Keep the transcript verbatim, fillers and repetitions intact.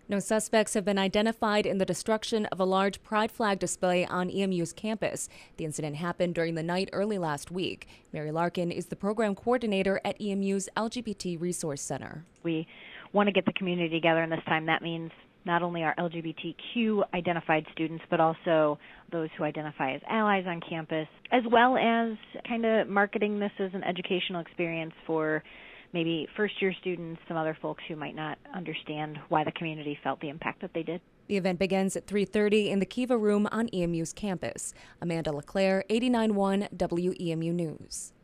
No suspects have been identified in the destruction of a large pride flag display on E M U's campus. The incident happened during the night early last week. Mary Larkin is the program coordinator at E M U's L G B T Resource Center. We want to get the community together, and this time that means not only our L G B T Q identified students, but also those who identify as allies on campus, as well as kind of marketing this as an educational experience for maybe first-year students, some other folks who might not understand why the community felt the impact that they did. The event begins at three thirty in the Kiva Room on E M U's campus. Amanda LeClaire, eighty-nine point one W E M U News.